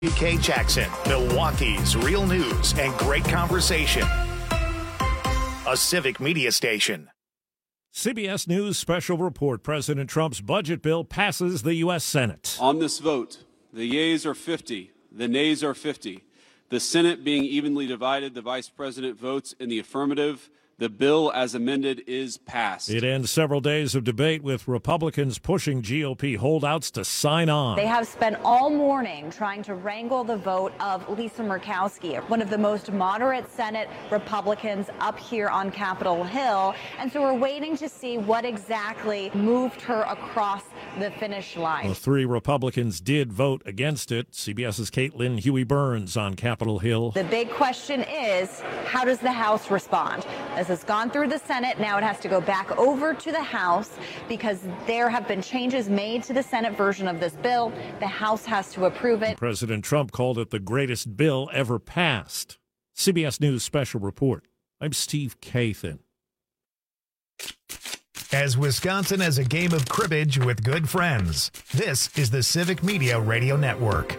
K. Jackson, Milwaukee's real news and great conversation. A civic media station. CBS News special report. President Trump's budget bill passes the U.S. Senate. On this vote, the yeas are 50, the nays are 50. The Senate being evenly divided, the Vice President votes in the affirmative. The bill as amended is passed. It ends several days of debate with Republicans pushing GOP holdouts to sign on. They have spent all morning trying to wrangle the vote of Lisa Murkowski, one of the most moderate Senate Republicans up here on Capitol Hill. And so we're waiting to see what exactly moved her across the finish line. The three Republicans did vote against it. CBS's Caitlin Huey-Burns on Capitol Hill. The big question is, how does the House respond? As it's gone through the Senate, now it has to go back over to the House because there have been changes made to the Senate version of this bill. The House has to approve it. President Trump called it the greatest bill ever passed. CBS News special report. I'm Steve Kathan. As Wisconsin has a game of cribbage with good friends, this is the Civic Media Radio Network.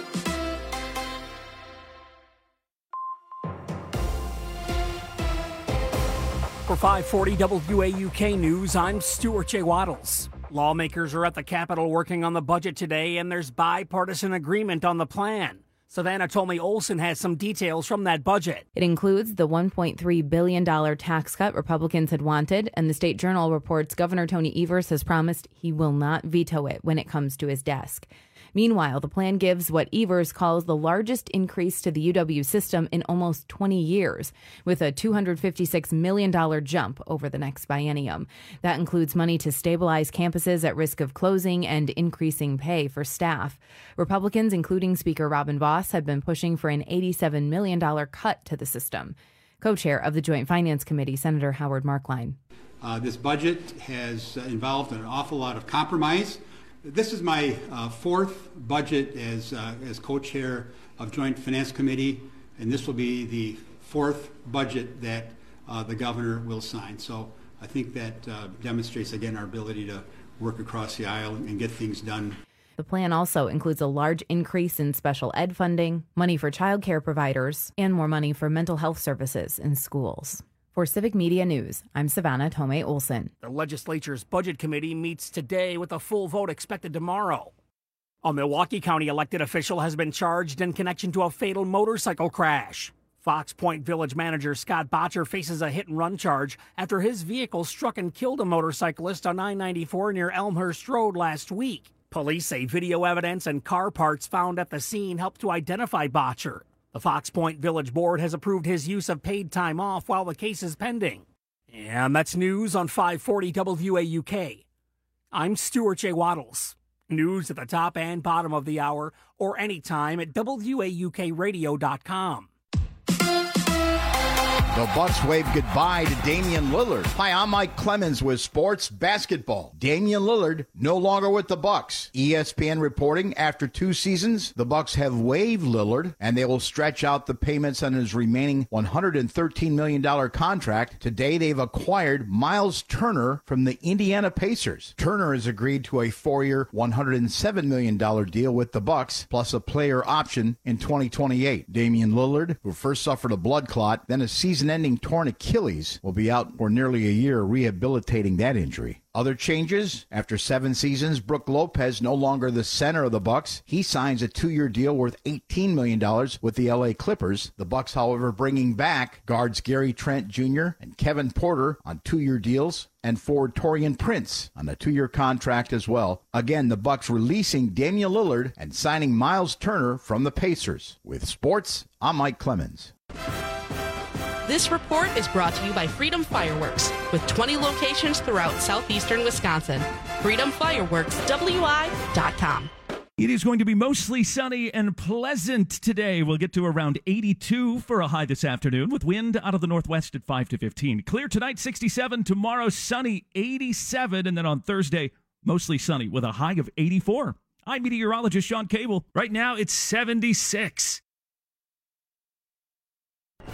For 540 WAUK News, I'm Stuart J. Waddles. Lawmakers are at the Capitol working on the budget today, and there's bipartisan agreement on the plan. Savannah Tomei Olson has some details from that budget. It includes the $1.3 billion tax cut Republicans had wanted, and the State Journal reports Governor Tony Evers has promised he will not veto it when it comes to his desk. Meanwhile, the plan gives what Evers calls the largest increase to the UW system in almost 20 years, with a $256 million jump over the next biennium. That includes money to stabilize campuses at risk of closing and increasing pay for staff. Republicans, including Speaker Robin Vos, have been pushing for an $87 million cut to the system. Co-chair of the Joint Finance Committee, Senator Howard Markline. This budget has involved an awful lot of compromise. This is my fourth budget as co-chair of Joint Finance Committee, and this will be the fourth budget that the governor will sign. So I think that demonstrates, again, our ability to work across the aisle and get things done. The plan also includes a large increase in special ed funding, money for child care providers, and more money for mental health services in schools. For Civic Media News, I'm Savannah Tomei Olson. The legislature's budget committee meets today with a full vote expected tomorrow. A Milwaukee County elected official has been charged in connection to a fatal motorcycle crash. Fox Point Village manager Scott Botcher faces a hit-and-run charge after his vehicle struck and killed a motorcyclist on I-94 near Elmhurst Road last week. Police say video evidence and car parts found at the scene helped to identify Botcher. The Fox Point Village Board has approved his use of paid time off while the case is pending. And that's news on 540 WAUK. I'm Stuart J. Waddles. News at the top and bottom of the hour or anytime at WAUKradio.com. The Bucks wave goodbye to Damian Lillard. Hi, I'm Mike Clemens with Sports Basketball. Damian Lillard no longer with the Bucks. ESPN reporting after 2 seasons, the Bucks have waived Lillard, and they will stretch out the payments on his remaining $113 million contract. Today, they've acquired Miles Turner from the Indiana Pacers. Turner has agreed to a 4-year, $107 million deal with the Bucks, plus a player option in 2028. Damian Lillard, who first suffered a blood clot, then a season-ending torn Achilles, will be out for nearly a year rehabilitating that injury. Other changes, after 7 seasons, Brook Lopez no longer the center of the Bucks. He signs a 2-year deal worth $18 million with the LA Clippers. The Bucks, however, bringing back guards Gary Trent Jr. and Kevin Porter on 2-year deals, and forward Taurean Prince on a 2-year contract as well. Again, the Bucks releasing Damian Lillard and signing Miles Turner from the Pacers. With sports, I'm Mike Clemens. This report is brought to you by Freedom Fireworks, with 20 locations throughout southeastern Wisconsin. FreedomFireworksWI.com. It is going to be mostly sunny and pleasant today. We'll get to around 82 for a high this afternoon, with wind out of the northwest at 5 to 15. Clear tonight, 67. Tomorrow, sunny, 87. And then on Thursday, mostly sunny with a high of 84. I'm meteorologist Sean Cable. Right now, it's 76.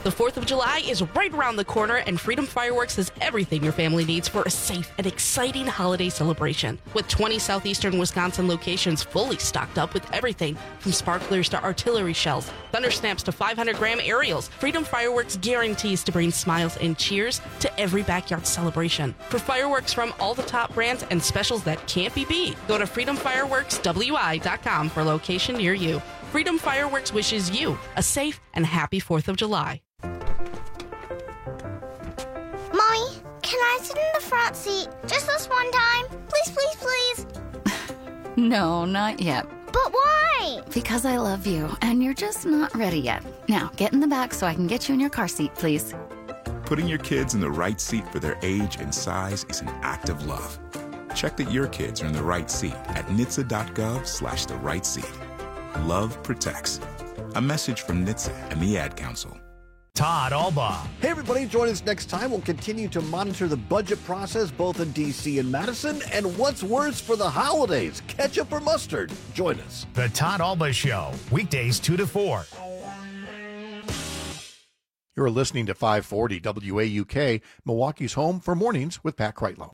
The 4th of July is right around the corner, and Freedom Fireworks has everything your family needs for a safe and exciting holiday celebration. With 20 southeastern Wisconsin locations fully stocked up with everything from sparklers to artillery shells, thunder snaps to 500-gram aerials, Freedom Fireworks guarantees to bring smiles and cheers to every backyard celebration. For fireworks from all the top brands and specials that can't be beat, go to freedomfireworkswi.com for a location near you. Freedom Fireworks wishes you a safe and happy 4th of July. Mommy, can I sit in the front seat just this one time? Please, please, please. No, not yet. But why? Because I love you, and you're just not ready yet. Now, get in the back so I can get you in your car seat, please. Putting your kids in the right seat for their age and size is an act of love. Check that your kids are in the right seat at NHTSA.gov/the right seat. Love protects. A message from NHTSA and the Ad Council. Todd Albaugh. Hey, everybody, join us next time. We'll continue to monitor the budget process both in D.C. and Madison. And what's worse for the holidays, ketchup or mustard? Join us. The Todd Albaugh Show, weekdays 2 to 4. You're listening to 540 WAUK, Milwaukee's home for mornings with Pat Kreitlow.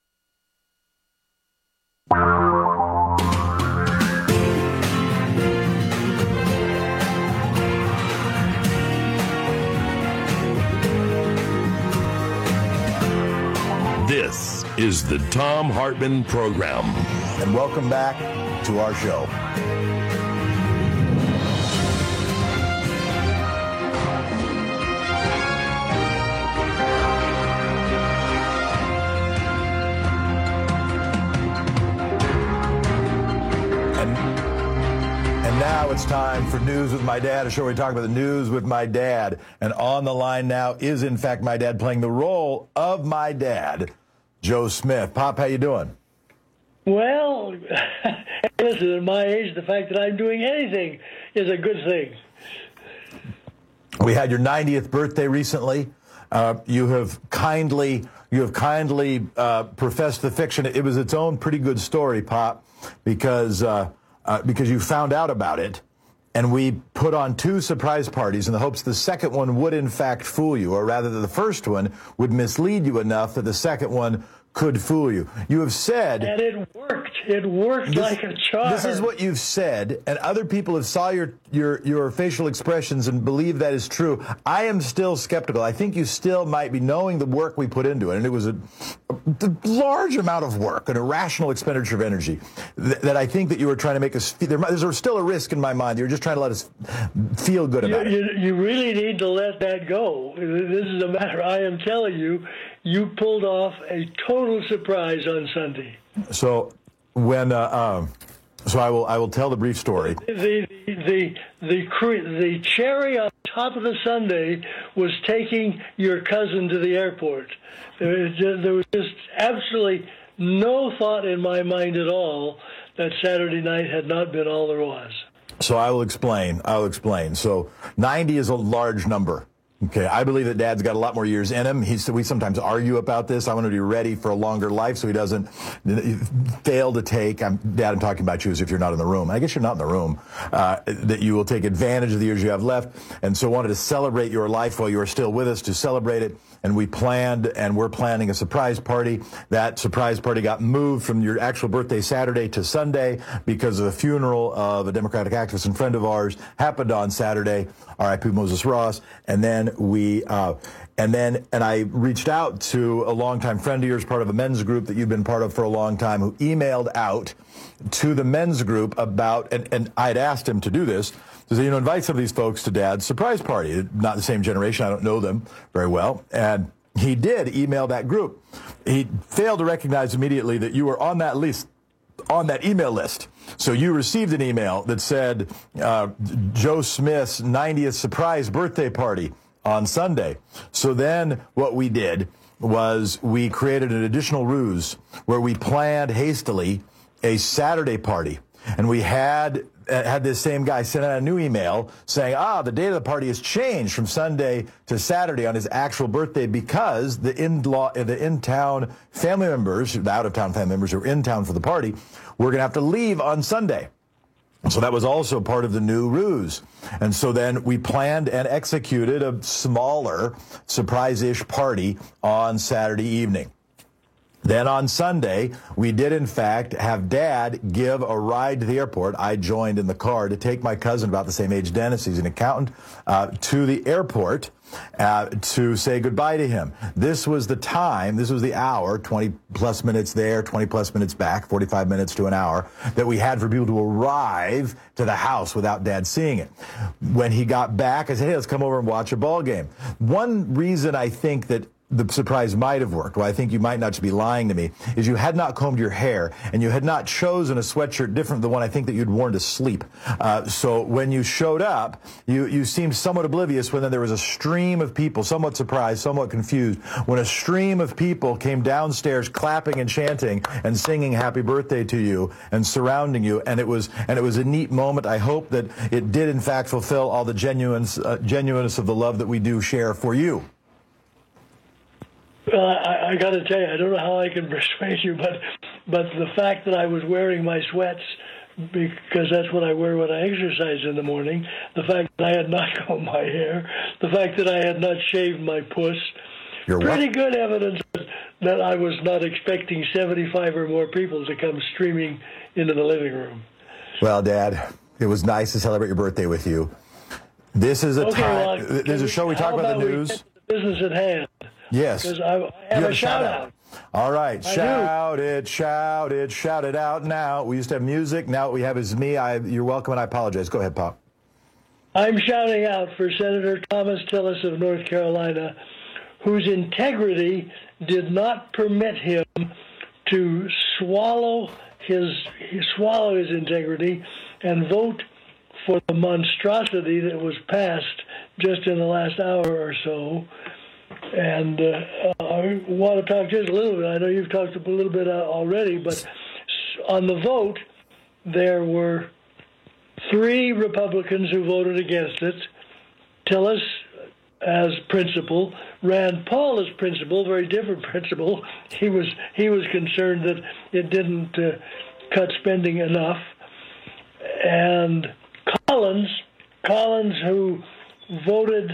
This is the Thom Hartmann Program. And welcome back to our show. And now it's time for News with My Dad, a show where we talk about the news with my dad. And on the line now is, in fact, my dad playing the role of my dad, Joe Smith. Pop, how you doing? Well, listen, at my age, the fact that I'm doing anything is a good thing. We had your 90th birthday recently. You have kindly professed the fiction. It was its own pretty good story, Pop, because you found out about it, and we put on 2 surprise parties in the hopes the second one would in fact fool you, or rather that the first one would mislead you enough that the second one could fool you. You have said... And it worked. It worked like a charm. This is what you've said, and other people have saw your facial expressions and believe that is true. I am still skeptical. I think you still might be, knowing the work we put into it, and it was a large amount of work, an irrational expenditure of energy, that I think that you were trying to make us... There's still a risk in my mind. You're just trying to let us feel good about it. You really need to let that go. This is a matter, I am telling you, you pulled off a total surprise on Sunday. So when I will tell the brief story. The cherry on top of the sundae was taking your cousin to the airport. There was just absolutely no thought in my mind at all that Saturday night had not been all there was. So I will explain. So 90 is a large number. Okay, I believe that Dad's got a lot more years in him. We sometimes argue about this. I want him to be ready for a longer life so he doesn't fail to take, Dad, I'm talking about you as if you're not in the room. I guess you're not in the room. That you will take advantage of the years you have left. And so wanted to celebrate your life while you are still with us, to celebrate it. And we're planning a surprise party. That surprise party got moved from your actual birthday Saturday to Sunday because of the funeral of a Democratic activist and friend of ours happened on Saturday, R.I.P. Moses Ross. And then I reached out to a longtime friend of yours, part of a men's group that you've been part of for a long time, who emailed out to the men's group about, and I'd asked him to do this, to say, invite some of these folks to Dad's surprise party. Not the same generation. I don't know them very well. And he did email that group. He failed to recognize immediately that you were on that list, on that email list. So you received an email that said, Joe Smith's 90th surprise birthday party on Sunday. So then what we did was we created an additional ruse where we planned hastily a Saturday party. And we had this same guy send out a new email saying, the date of the party has changed from Sunday to Saturday on his actual birthday because the in-town family members, the out-of-town family members who are in town for the party, were going to have to leave on Sunday. So that was also part of the new ruse. And so then we planned and executed a smaller surprise-ish party on Saturday evening. Then on Sunday, we did, in fact, have Dad give a ride to the airport. I joined in the car to take my cousin, about the same age, Dennis, he's an accountant, to the airport to say goodbye to him. This was the time, this was the hour, 20-plus minutes there, 20-plus minutes back, 45 minutes to an hour, that we had for people to arrive to the house without Dad seeing it. When he got back, I said, hey, let's come over and watch a ball game. One reason I think that the surprise might have worked, well, I think you might not just be lying to me, is you had not combed your hair and you had not chosen a sweatshirt different than the one I think that you'd worn to sleep. So when you showed up, you seemed somewhat oblivious when then there was a stream of people, somewhat surprised, somewhat confused, when a stream of people came downstairs clapping and chanting and singing happy birthday to you and surrounding you. And it was a neat moment. I hope that it did in fact fulfill all the genuineness of the love that we do share for you. Well, I got to tell you, I don't know how I can persuade you, but the fact that I was wearing my sweats, because that's what I wear when I exercise in the morning, the fact that I had not combed my hair, the fact that I had not shaved my puss, pretty good evidence that I was not expecting 75 or more people to come streaming into the living room. Well, Dad, it was nice to celebrate your birthday with you. This is there's a show we talk about the news. We get to the business at hand. Yes. Because I have a shout-out. All right. Shout it out now. We used to have music. Now what we have is me. You're welcome, and I apologize. Go ahead, Pop. I'm shouting out for Senator Thomas Tillis of North Carolina, whose integrity did not permit him to swallow his integrity and vote for the monstrosity that was passed just in the last hour or so. And I want to talk just a little bit. I know you've talked a little bit already, but on the vote, there were 3 Republicans who voted against it. Tillis as principal, Rand Paul as principal, very different principal. He was concerned that it didn't cut spending enough. And Collins, who voted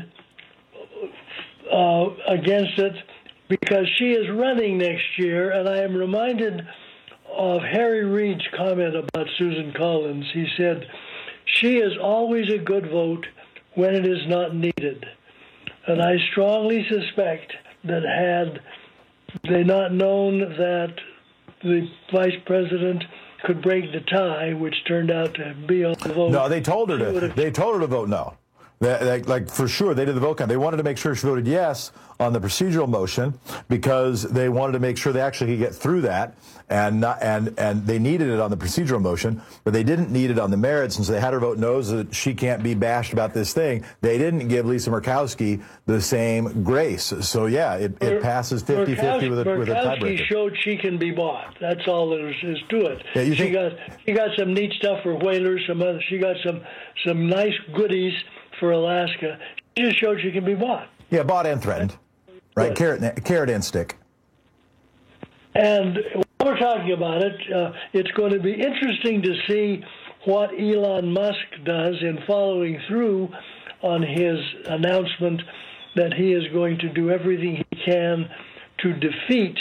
against it because she is running next year, and I am reminded of Harry Reid's comment about Susan Collins. He said, she is always a good vote when it is not needed. And I strongly suspect that had they not known that the vice president could break the tie, which turned out to be on the vote. No, they told her to vote no. Like for sure, they did the vote count. They wanted to make sure she voted yes on the procedural motion because they wanted to make sure they actually could get through that, and they needed it on the procedural motion, but they didn't need it on the merits, and so they had her vote no so that she can't be bashed about this thing. They didn't give Lisa Murkowski the same grace. So yeah, it passes 50-50 with a tiebreaker. Murkowski showed she can be bought. That's all there is to it. Yeah, she got some neat stuff for whalers. She got some nice goodies for Alaska. She just showed she can be bought. Yeah, bought and threatened. Right, carrot and stick. And while we're talking about it, it's going to be interesting to see what Elon Musk does in following through on his announcement that he is going to do everything he can to defeat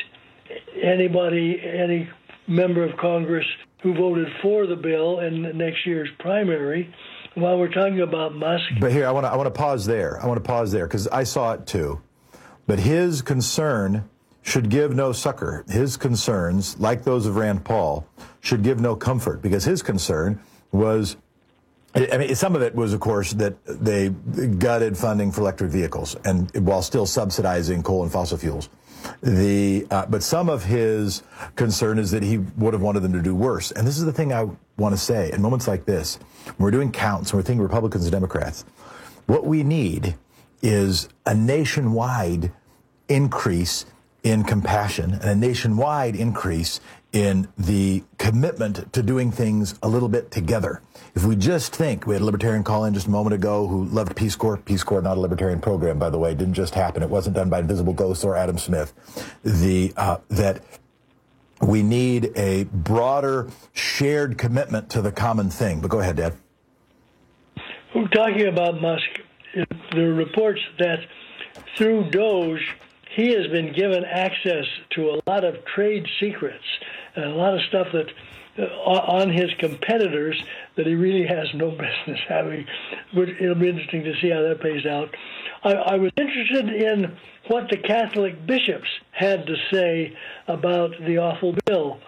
any member of Congress who voted for the bill in next year's primary. While we're talking about Musk. But here, I want to pause there. Because I saw it too. But his concern should give no succor. His concerns, like those of Rand Paul, should give no comfort, because his concern was, I mean, some of it was, of course, that they gutted funding for electric vehicles, and while still subsidizing coal and fossil fuels. But some of his concern is that he would have wanted them to do worse. And this is the thing I want to say. In moments like this, when we're doing counts, and we're thinking Republicans and Democrats, what we need is a nationwide increase in compassion and a nationwide increase in the commitment to doing things a little bit together. If we just think, we had a libertarian call in just a moment ago who loved Peace Corps. Peace Corps, not a libertarian program, by the way, didn't just happen. It wasn't done by Invisible Ghosts or Adam Smith. That we need a broader shared commitment to the common thing. But go ahead, Dad. We're talking about Musk. There are reports that through Doge, he has been given access to a lot of trade secrets and a lot of stuff that on his competitors that he really has no business having. It'll be interesting to see how that plays out. I was interested in what the Catholic bishops had to say about the awful bill.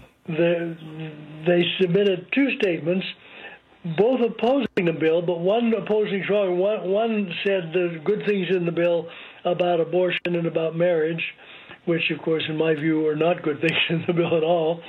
They submitted two statements, both opposing the bill, but one opposing strong. One said the good things in the bill about abortion and about marriage, which, of course, in my view, are not good things in the bill at all.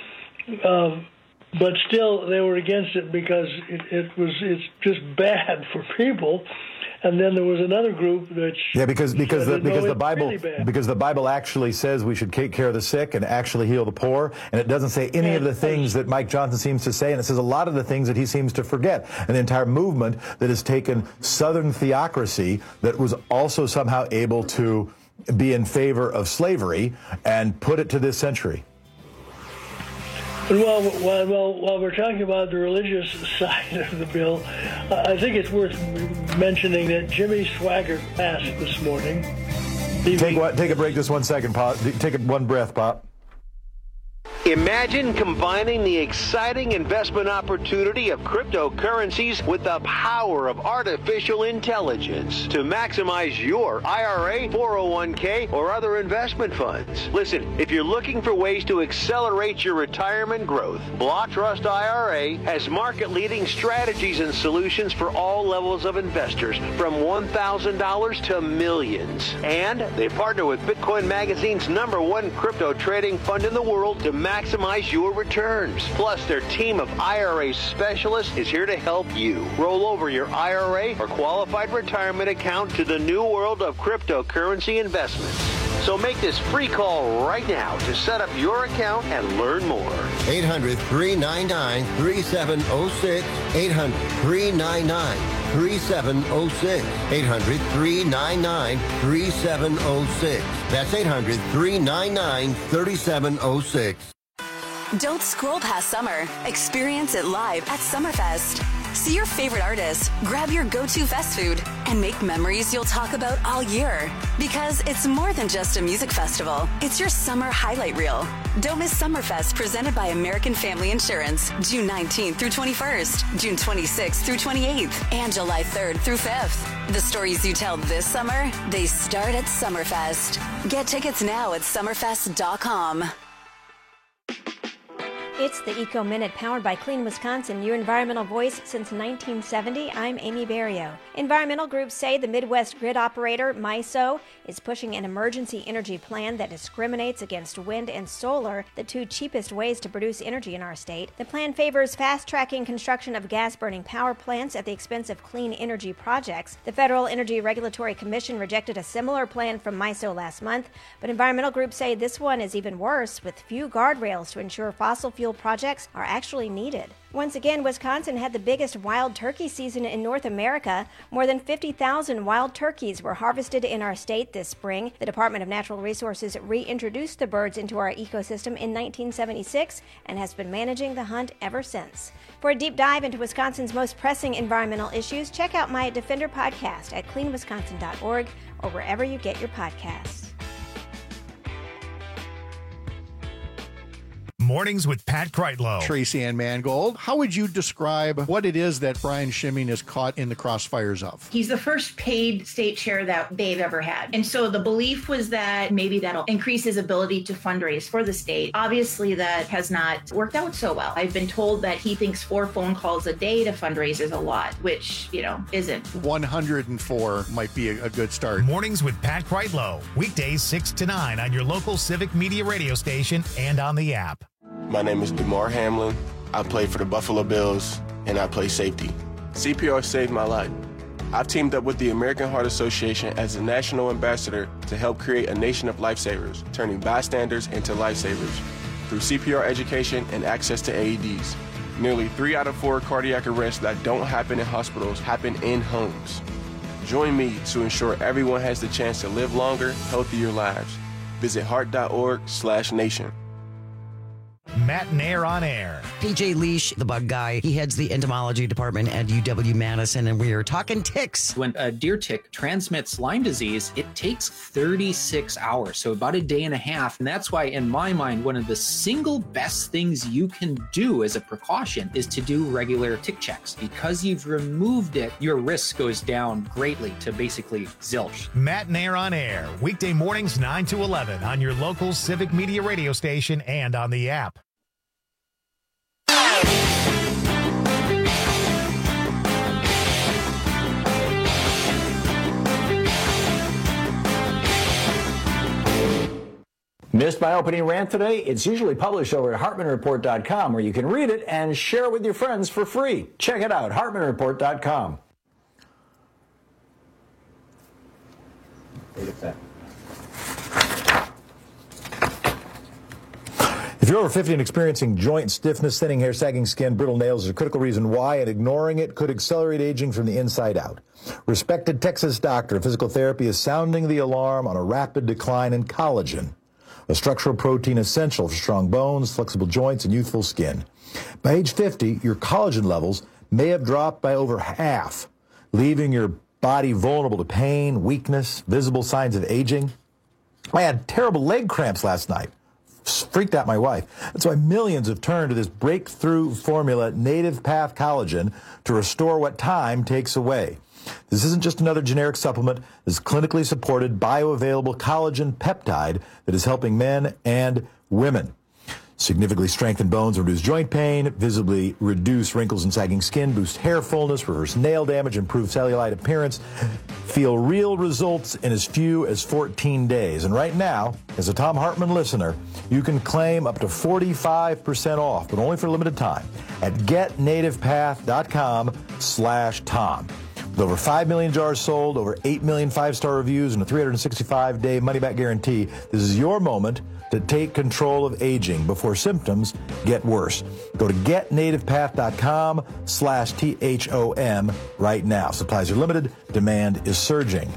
But still, they were against it because it's just bad for people. And then there was another group that because the Bible actually says we should take care of the sick and actually heal the poor, and it doesn't say any of the things that Mike Johnson seems to say, and it says a lot of the things that he seems to forget. And the entire movement that has taken Southern theocracy that was also somehow able to be in favor of slavery and put it to this century. Well, while we're talking about the religious side of the bill, I think it's worth mentioning that Jimmy Swaggart passed this morning. Take a break just 1 second, Pop. Take one breath, Pop. Imagine combining the exciting investment opportunity of cryptocurrencies with the power of artificial intelligence to maximize your IRA, 401k, or other investment funds. Listen, if you're looking for ways to accelerate your retirement growth, Block Trust IRA has market-leading strategies and solutions for all levels of investors, from $1,000 to millions. And they partner with Bitcoin Magazine's #1 crypto trading fund in the world to maximize your returns. Plus, their team of IRA specialists is here to help you roll over your IRA or qualified retirement account to the new world of cryptocurrency investments. So make this free call right now to set up your account and learn more. 800-399-3706. 800-399-3706. 800-399-3706. That's 800-399-3706. Don't scroll past summer. Experience it live at Summerfest. See your favorite artists, grab your go-to fast food, and make memories you'll talk about all year. Because it's more than just a music festival. It's your summer highlight reel. Don't miss Summerfest, presented by American Family Insurance, June 19th through 21st, June 26th through 28th, and July 3rd through 5th. The stories you tell this summer, they start at Summerfest. Get tickets now at summerfest.com. It's the Eco Minute, powered by Clean Wisconsin, your environmental voice since 1970. I'm Amy Barrio. Environmental groups say the Midwest grid operator, MISO, is pushing an emergency energy plan that discriminates against wind and solar, the two cheapest ways to produce energy in our state. The plan favors fast-tracking construction of gas-burning power plants at the expense of clean energy projects. The Federal Energy Regulatory Commission rejected a similar plan from MISO last month, but environmental groups say this one is even worse, with few guardrails to ensure fossil fuel projects are actually needed. Once again, Wisconsin had the biggest wild turkey season in North America. More than 50,000 wild turkeys were harvested in our state this spring. The Department of Natural Resources reintroduced the birds into our ecosystem in 1976 and has been managing the hunt ever since. For a deep dive into Wisconsin's most pressing environmental issues, check out my Defender podcast at cleanwisconsin.org or wherever you get your podcasts. Mornings with Pat Kreitlow. Tracy Ann Mangold, how would you describe what it is that Brian Schimming is caught in the crossfires of? He's the first paid state chair that they've ever had. And so the belief was that maybe that'll increase his ability to fundraise for the state. Obviously, that has not worked out so well. I've been told that he thinks 4 phone calls a day to fundraise is a lot, which, isn't. 104 might be a good start. Mornings with Pat Kreitlow. Weekdays 6 to 9 on your local Civic Media radio station and on the app. My name is DeMar Hamlin. I play for the Buffalo Bills, and I play safety. CPR saved my life. I've teamed up with the American Heart Association as a national ambassador to help create a nation of lifesavers, turning bystanders into lifesavers through CPR education and access to AEDs. Nearly 3 out of 4 cardiac arrests that don't happen in hospitals happen in homes. Join me to ensure everyone has the chance to live longer, healthier lives. Visit heart.org/nation. Matt Nair on Air. PJ Leash, the bug guy, he heads the entomology department at UW-Madison, and we are talking ticks. When a deer tick transmits Lyme disease, it takes 36 hours, so about a day and a half. And that's why, in my mind, one of the single best things you can do as a precaution is to do regular tick checks. Because you've removed it, your risk goes down greatly to basically zilch. Matt Nair on Air, weekday mornings 9 to 11 on your local Civic Media radio station and on the app. Missed my opening rant today? It's usually published over at HartmanReport.com, where you can read it and share it with your friends for free. Check it out, HartmanReport.com. If you're over 50 and experiencing joint stiffness, thinning hair, sagging skin, brittle nails is a critical reason why, and ignoring it could accelerate aging from the inside out. Respected Texas doctor of physical therapy is sounding the alarm on a rapid decline in collagen, a structural protein essential for strong bones, flexible joints, and youthful skin. By age 50, your collagen levels may have dropped by over half, leaving your body vulnerable to pain, weakness, visible signs of aging. I had terrible leg cramps last night. Freaked out my wife. That's why millions have turned to this breakthrough formula, Native Path Collagen, to restore what time takes away. This isn't just another generic supplement. This is clinically supported, bioavailable collagen peptide that is helping men and women significantly strengthen bones, reduce joint pain, visibly reduce wrinkles and sagging skin, boost hair fullness, reverse nail damage, improve cellulite appearance. Feel real results in as few as 14 days. And right now, as a Thom Hartmann listener, you can claim up to 45% off, but only for a limited time at getnativepath.com/Tom. With over 5 million jars sold, over 8 million 5-star reviews, and a 365-day money-back guarantee, this is your moment to take control of aging before symptoms get worse. Go to getnativepath.com/THOM right now. Supplies are limited. Demand is surging.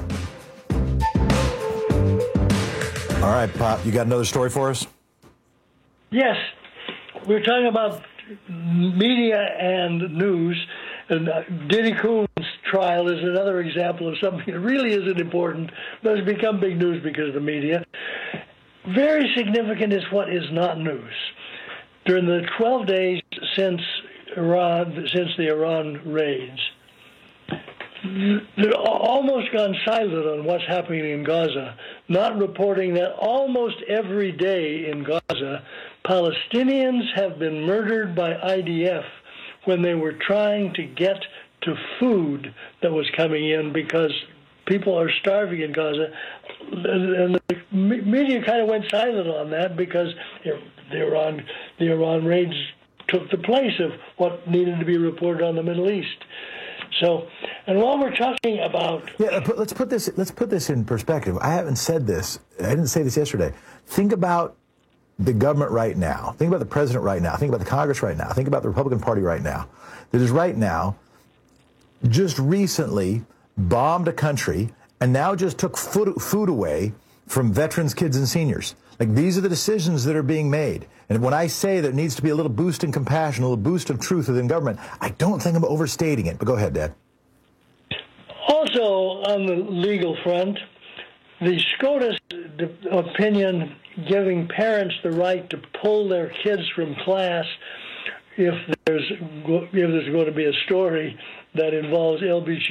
All right, Pop, you got another story for us? Yes. We're talking about media and news. And Diddy Coon's trial is another example of something that really isn't important, but has become big news because of the media. Very significant is what is not news. During the 12 days since the Iran raids, they've almost gone silent on what's happening in Gaza, not reporting that almost every day in Gaza, Palestinians have been murdered by IDF when they were trying to get to food that was coming in because people are starving in Gaza. And the media kind of went silent on that because the Iran raids took the place of what needed to be reported on the Middle East. So, and while we're talking about... Yeah, let's put this in perspective. I haven't said this. I didn't say this yesterday. Think about the government right now. Think about the president right now. Think about the Congress right now. Think about the Republican Party right now. That is right now just recently bombed a country and now just took food away from veterans, kids, and seniors. Like, these are the decisions that are being made. And when I say there needs to be a little boost in compassion, a little boost of truth within government, I don't think I'm overstating it. But go ahead, Dad. Also, on the legal front, the SCOTUS opinion giving parents the right to pull their kids from class if there's going to be a story that involves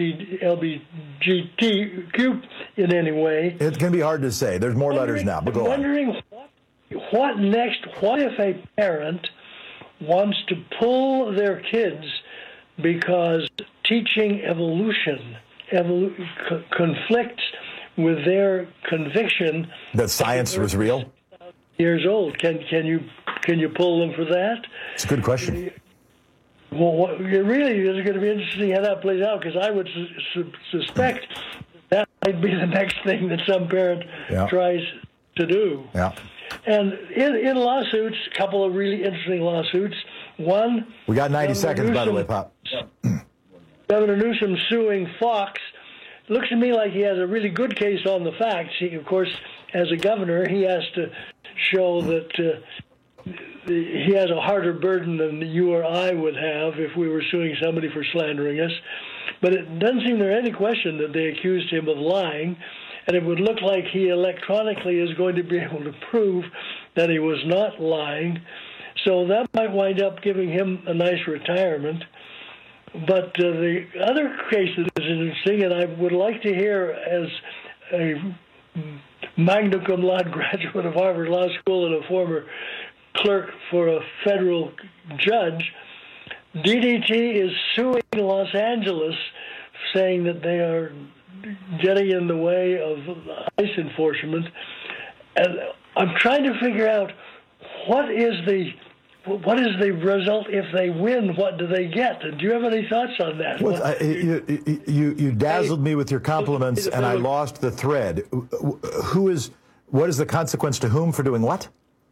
LGBTQ in any way. It's going to be hard to say. There's more letters now, but go on. Wondering what next? What if a parent wants to pull their kids because teaching evolution conflicts with their conviction that science was real? Years old. Can you pull them for that? It's a good question. Well, it really is going to be interesting how that plays out, because I would suspect that might be the next thing that some parent tries to do. Yeah. And in lawsuits, a couple of really interesting lawsuits. One, we got 90 seconds, by the way, Pop. Governor Newsom suing Fox. Looks to me like he has a really good case on the facts. He, of course, as a governor, he has to show that he has a harder burden than you or I would have if we were suing somebody for slandering us. But it doesn't seem there any question that they accused him of lying, and it would look like he electronically is going to be able to prove that he was not lying. So that might wind up giving him a nice retirement. But the other case that is interesting, and I would like to hear as a magna cum laude graduate of Harvard Law School and a former clerk for a federal judge, DDT is suing Los Angeles, saying that they are getting in the way of ICE enforcement. And I'm trying to figure out what is the result if they win? What do they get? Do you have any thoughts on that? Well, you dazzled me with your compliments, and I lost the thread. What is the consequence to whom for doing what?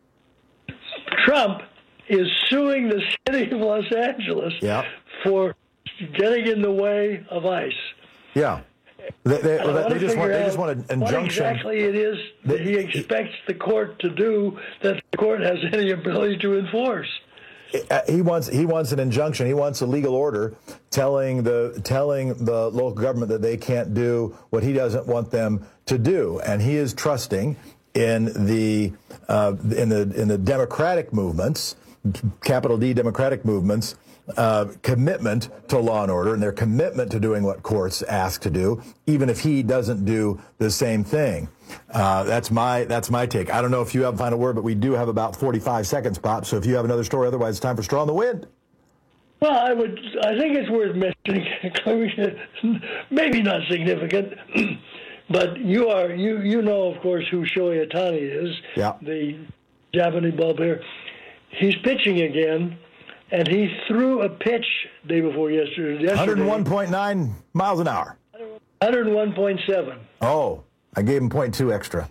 Trump is suing the city of Los Angeles for getting in the way of ICE. Yeah. They just want an injunction. What exactly it is that he expects the court to do that the court has any ability to enforce. He wants an injunction. He wants a legal order telling the local government that they can't do what he doesn't want them to do, and he is trusting in the democratic movements, capital D democratic movements, commitment to law and order and their commitment to doing what courts ask to do, even if he doesn't do the same thing. That's my take. I don't know if you have a final word, but we do have about 45 seconds, Pop. So if you have another story, otherwise it's time for Straw in the Wind. Well, I think it's worth mentioning, maybe not significant, but you know, of course, who Shohei Ohtani is, the Japanese ball player. He's pitching again. And he threw a pitch day before yesterday. 101.9 miles an hour. 101.7. Oh, I gave him 0.2 extra.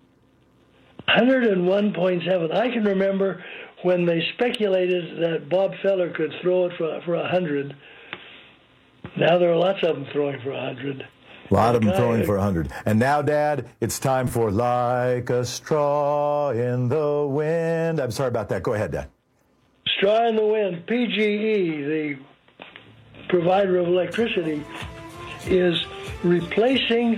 101.7. I can remember when they speculated that Bob Feller could throw it for 100. Now there are lots of them throwing for 100. A lot of them throwing for 100. And now, Dad, it's time for Like a Straw in the Wind. I'm sorry about that. Go ahead, Dad. Straw in the Wind, PGE, the provider of electricity, is replacing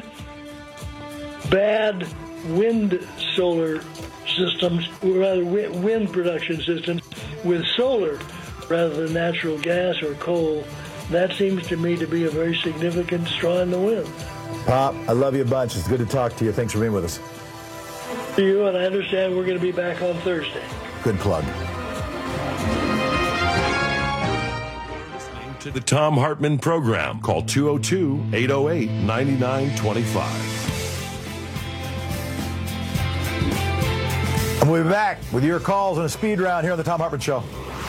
bad wind solar systems, rather wind production systems, with solar rather than natural gas or coal. That seems to me to be a very significant straw in the wind. Pop, I love you a bunch. It's good to talk to you. Thanks for being with us. To you, and I understand we're going to be back on Thursday. Good plug. To the Thom Hartmann program. Call 202-808-9925. And we'll be back with your calls on a speed round here on the Thom Hartmann Show.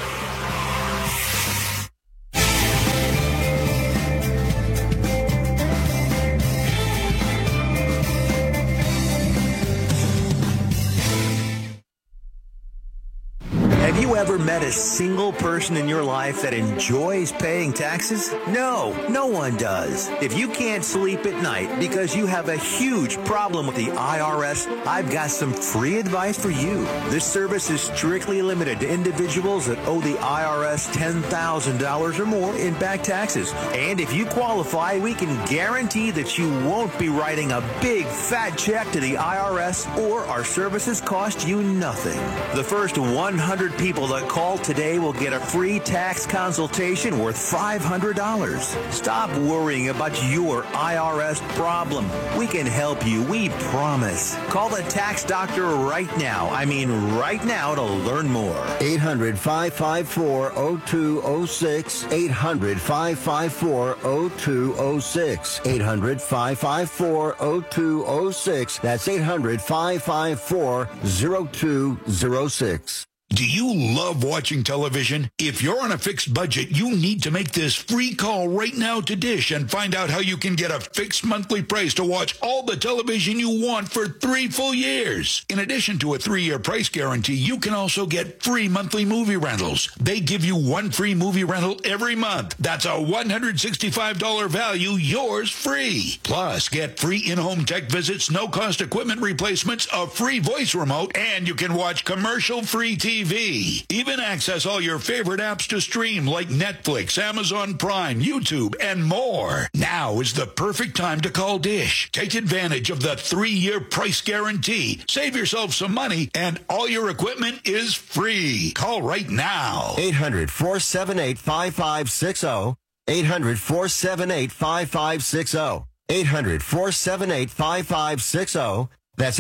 Have you ever met a single person in your life that enjoys paying taxes? No one does. If you can't sleep at night because you have a huge problem with the IRS, I've got some free advice for you. This service is strictly limited to individuals that owe the IRS $10,000 or more in back taxes. And if you qualify, we can guarantee that you won't be writing a big fat check to the IRS, or our services cost you nothing. The first 100 people that call today will get a free tax consultation worth $500. Stop worrying about your IRS problem. We can help you, we promise. Call the tax doctor right now. I mean right now to learn more. 800-554-0206. 800-554-0206. 800-554-0206. That's 800-554-0206. Do you love watching television? If you're on a fixed budget, you need to make this free call right now to Dish and find out how you can get a fixed monthly price to watch all the television you want for 3 full years. In addition to a 3-year price guarantee, you can also get free monthly movie rentals. They give you 1 free movie rental every month. That's a $165 value, yours free. Plus, get free in-home tech visits, no-cost equipment replacements, a free voice remote, and you can watch commercial-free TV TV. Even access all your favorite apps to stream like Netflix, Amazon Prime, YouTube, and more. Now is the perfect time to call Dish. Take advantage of the 3-year price guarantee. Save yourself some money, and all your equipment is free. Call right now. 800-478-5560. 800-478-5560. 800-478-5560. That's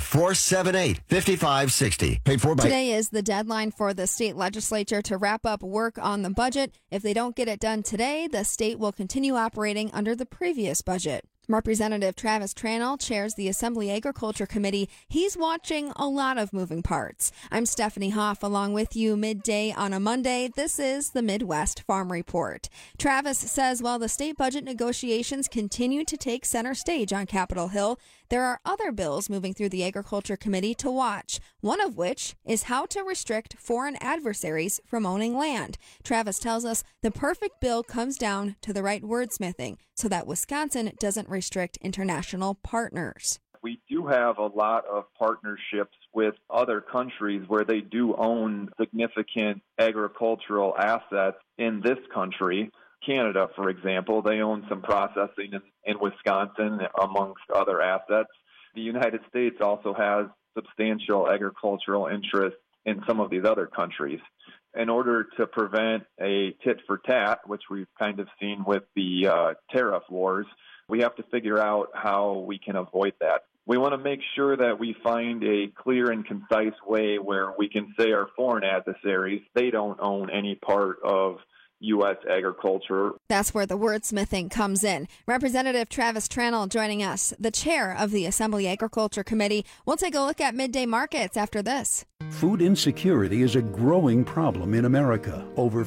800-478-5560. Paid for by... Today is the deadline for the state legislature to wrap up work on the budget. If they don't get it done today, the state will continue operating under the previous budget. Representative Travis Tranel chairs the Assembly Agriculture Committee. He's watching a lot of moving parts. I'm Stephanie Hoff, along with you midday on a Monday. This is the Midwest Farm Report. Travis says while the state budget negotiations continue to take center stage on Capitol Hill, there are other bills moving through the Agriculture Committee to watch, one of which is how to restrict foreign adversaries from owning land. Travis tells us the perfect bill comes down to the right wordsmithing so that Wisconsin doesn't restrict international partners. We do have a lot of partnerships with other countries where they do own significant agricultural assets in this country. Canada, for example, they own some processing in Wisconsin, amongst other assets. The United States also has substantial agricultural interests in some of these other countries. In order to prevent a tit for tat, which we've kind of seen with the tariff wars, we have to figure out how we can avoid that. We want to make sure that we find a clear and concise way where we can say our foreign adversaries, they don't own any part of U.S. agriculture. That's where the wordsmithing comes in. Representative Travis Tranel joining us, the chair of the Assembly Agriculture Committee. We'll take a look at midday markets after this. Food insecurity is a growing problem in America. Over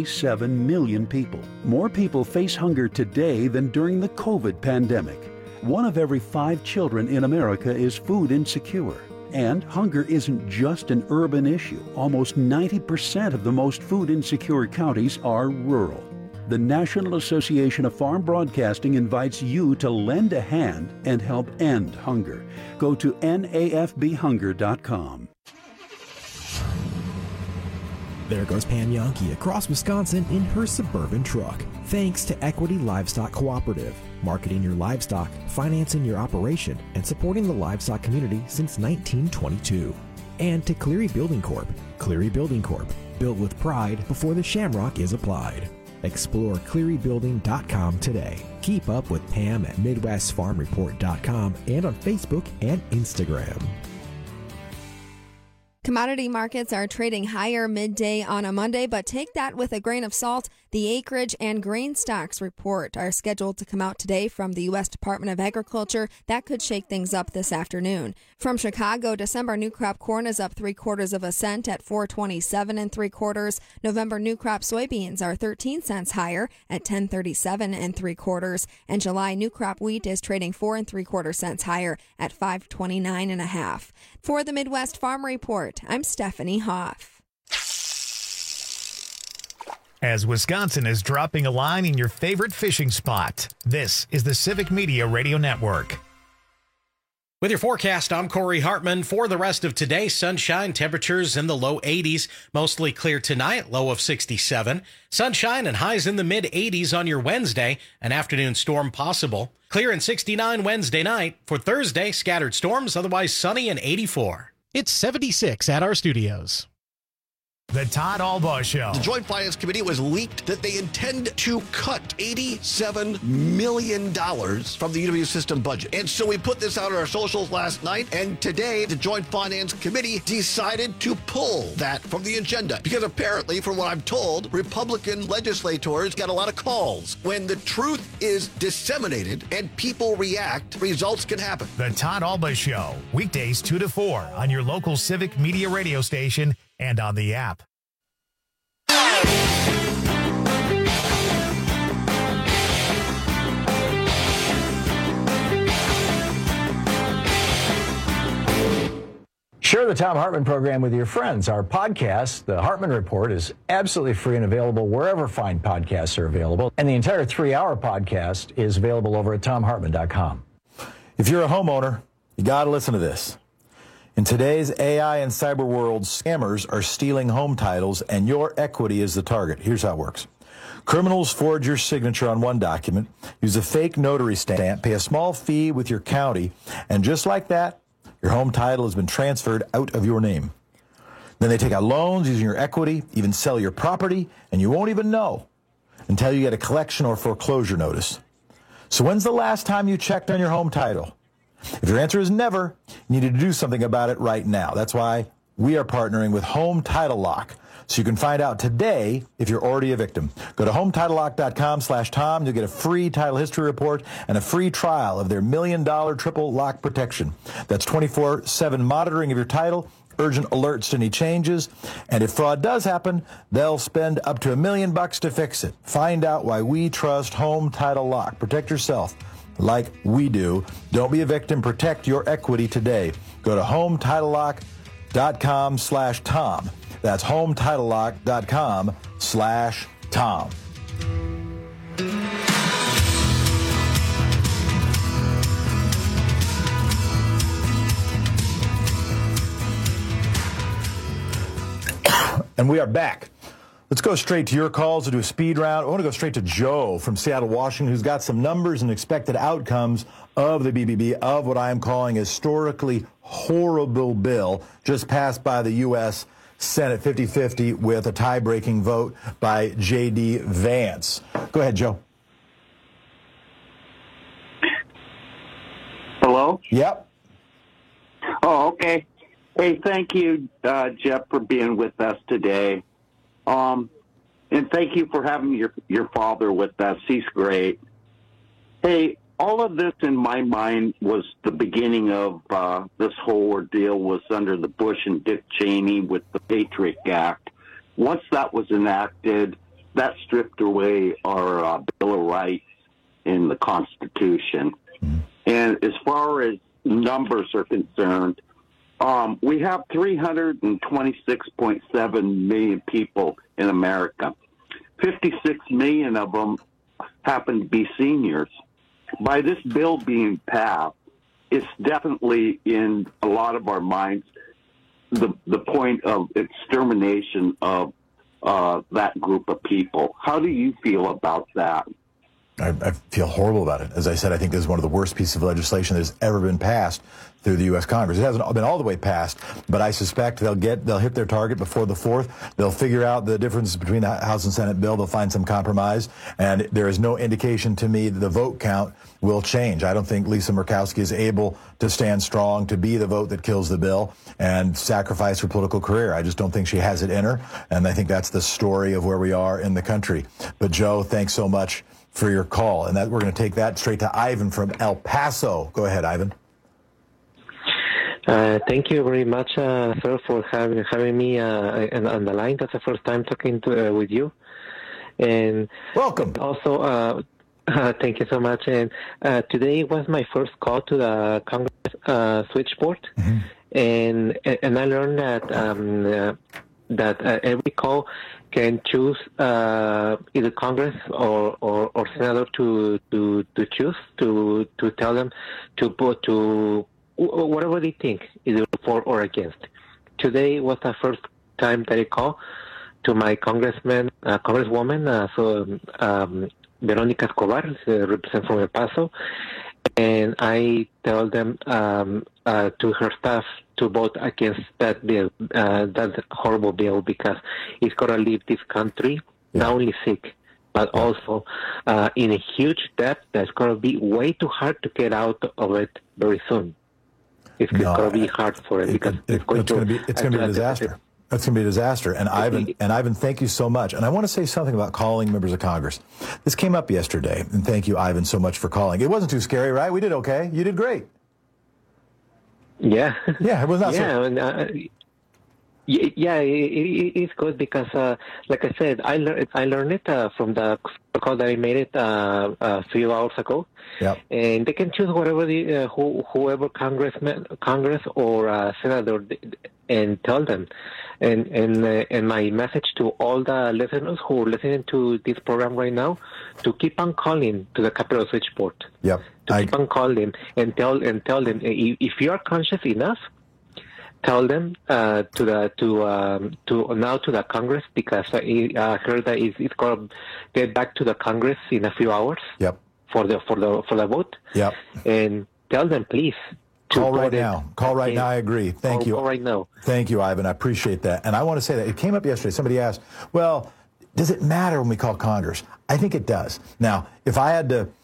47 million people. More people face hunger today than during the COVID pandemic. 1 of every 5 children in America is food insecure. And hunger isn't just an urban issue. Almost 90% of the most food insecure counties are rural. The National Association of Farm Broadcasting invites you to lend a hand and help end hunger. Go to nafbhunger.com. There goes Pam Yankee across Wisconsin in her Suburban truck. Thanks to Equity Livestock Cooperative, marketing your livestock, financing your operation, and supporting the livestock community since 1922. And to Cleary Building Corp. Cleary Building Corp. Built with pride before the shamrock is applied. Explore clearybuilding.com today. Keep up with Pam at MidwestFarmReport.com and on Facebook and Instagram. Commodity markets are trading higher midday on a Monday, but take that with a grain of salt. The acreage and grain stocks report are scheduled to come out today from the U.S. Department of Agriculture. That could shake things up this afternoon. From Chicago, December new crop corn is up 3/4 cent at $4.27 3/4. November new crop soybeans are 13 cents higher at $10.37 3/4. And July new crop wheat is trading 4 3/4 cents higher at $5.29 1/2. For the Midwest Farm Report, I'm Stephanie Hoff. As Wisconsin is dropping a line in your favorite fishing spot, this is the Civic Media Radio Network. With your forecast, I'm Corey Hartman. For the rest of today, sunshine, temperatures in the low 80s. Mostly clear tonight, low of 67. Sunshine and highs in the mid-80s on your Wednesday. An afternoon storm possible. Clear and 69 Wednesday night. For Thursday, scattered storms, otherwise sunny and 84. It's 76 at our studios. The Todd Albaugh Show. The Joint Finance Committee was leaked that they intend to cut $87 million from the UW system budget. And so we put this out on our socials last night, and today the Joint Finance Committee decided to pull that from the agenda. Because apparently, from what I'm told, Republican legislators got a lot of calls. When the truth is disseminated and people react, results can happen. The Todd Albaugh Show, weekdays 2 to 4 on your local Civic Media radio station and on the app. Share the Tom Hartman program with your friends. Our podcast, The Hartman Report, is absolutely free and available wherever fine podcasts are available. And the entire 3-hour podcast is available over at TomHartman.com. If you're a homeowner, you got to listen to this. In today's AI and cyber world, scammers are stealing home titles, and your equity is the target. Here's how it works. Criminals forge your signature on one document, use a fake notary stamp, pay a small fee with your county, and just like that, your home title has been transferred out of your name. Then they take out loans using your equity, even sell your property, and you won't even know until you get a collection or foreclosure notice. So when's the last time you checked on your home title? If your answer is never, you need to do something about it right now. That's why we are partnering with Home Title Lock, so you can find out today if you're already a victim. Go to HometitleLock.com/Tom. You'll get a free title history report and a free trial of their $1 million triple lock protection. That's 24/7 monitoring of your title, urgent alerts to any changes, and if fraud does happen, they'll spend up to $1 million to fix it. Find out why we trust Home Title Lock. Protect yourself like we do. Don't be a victim. Protect your equity today. Go to HometitleLock.com/Tom. That's HometitleLock.com/Tom. And we are back. Let's go straight to your calls to do a speed round. I want to go straight to Joe from Seattle, Washington, who's got some numbers and expected outcomes of the BBB, of what I am calling a historically horrible bill just passed by the U.S. Senate 50-50 with a tie-breaking vote by J.D. Vance. Go ahead, Joe. Hello? Yep. Oh, okay. Hey, thank you, Jeff, for being with us today. And thank you for having your father with us. He's great. Hey, all of this in my mind was the beginning of this whole ordeal was under the Bush and Dick Cheney with the Patriot Act. Once that was enacted, that stripped away our Bill of Rights in the Constitution. And as far as numbers are concerned, we have 326.7 million people in America. 56 million of them happen to be seniors. By this bill being passed, it's definitely in a lot of our minds the point of extermination of that group of people. How do you feel about that? I feel horrible about it. As I said, I think this is one of the worst pieces of legislation that has ever been passed through the U.S. Congress. It hasn't been all the way passed, but I suspect they'll hit their target before the 4th. They'll figure out the differences between the House and Senate bill. They'll find some compromise, and there is no indication to me that the vote count will change. I don't think Lisa Murkowski is able to stand strong to be the vote that kills the bill and sacrifice her political career. I just don't think she has it in her, and I think that's the story of where we are in the country. But Joe, thanks so much for your call, and that we're going to take that straight to Ivan from El Paso. Go ahead, Ivan. Thank you very much, sir, for having me on the line. That's the first time talking with you. And welcome. Also, thank you so much. And today was my first call to the Congress switchboard, and I learned that every call can choose either Congress or senator to choose to tell them to vote to whatever they think, either for or against. Today was the first time that I called to my congresswoman, Veronica Escobar, represents from El Paso, and I tell them to her staff to vote against that bill, that horrible bill, because it's going to leave this country not only sick, but also in a huge debt that's going to be way too hard to get out of it very soon. It's going to be hard for it because it's going to be a disaster. That's going to be a disaster. And Ivan, thank you so much. And I want to say something about calling members of Congress. This came up yesterday, and thank you, Ivan, so much for calling. It wasn't too scary, right? We did okay. You did great. Yeah. Yeah, it was not it's good because, like I said, I learned it from the call that I made it a few hours ago. Yep. And they can choose whatever whoever Congress or senator, and tell them. And my message to all the listeners who are listening to this program right now, to keep on calling to the Capitol Switchboard. Yep. Keep on calling and tell them if you are conscious enough tell them to the Congress, because I heard that it's going to get back to the Congress in a few hours. Yep. For the vote. Yep. And tell them, please. Call right now. Call right now. I agree. Thank you. Call right now. Thank you, Ivan. I appreciate that. And I want to say that it came up yesterday. Somebody asked, well, does it matter when we call Congress? I think it does. Now, if I had to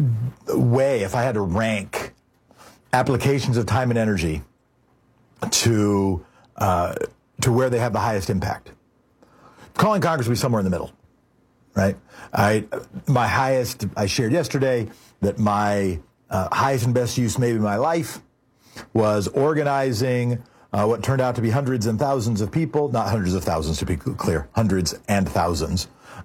rank applications of time and energy to where they have the highest impact, calling Congress would be somewhere in the middle, right? My highest, I shared yesterday that my highest and best use maybe in my life was organizing what turned out to be hundreds and thousands of people, not hundreds of thousands to be clear, hundreds and thousands,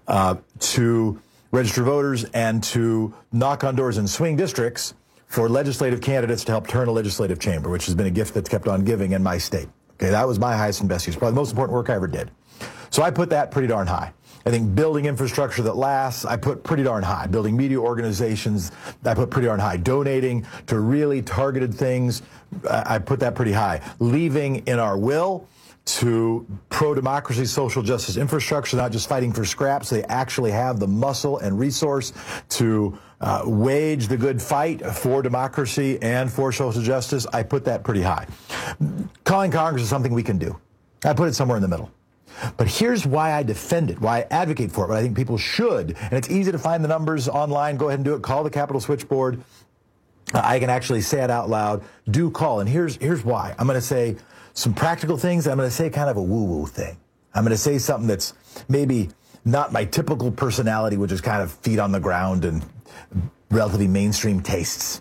to register voters and to knock on doors in swing districts for legislative candidates to help turn a legislative chamber, which has been a gift that's kept on giving in my state. Okay, that was my highest and best use, probably the most important work I ever did. So I put that pretty darn high. I think building infrastructure that lasts, I put pretty darn high. Building media organizations, I put pretty darn high. Donating to really targeted things, I put that pretty high. Leaving in our will to pro-democracy, social justice infrastructure, not just fighting for scraps. They actually have the muscle and resource to wage the good fight for democracy and for social justice. I put that pretty high. Calling Congress is something we can do. I put it somewhere in the middle. But here's why I defend it, why I advocate for it, but I think people should. And it's easy to find the numbers online. Go ahead and do it. Call the Capitol Switchboard. I can actually say it out loud. Do call. And here's why. I'm going to say some practical things. I'm going to say kind of a woo-woo thing. I'm going to say something that's maybe not my typical personality, which is kind of feet on the ground and relatively mainstream tastes.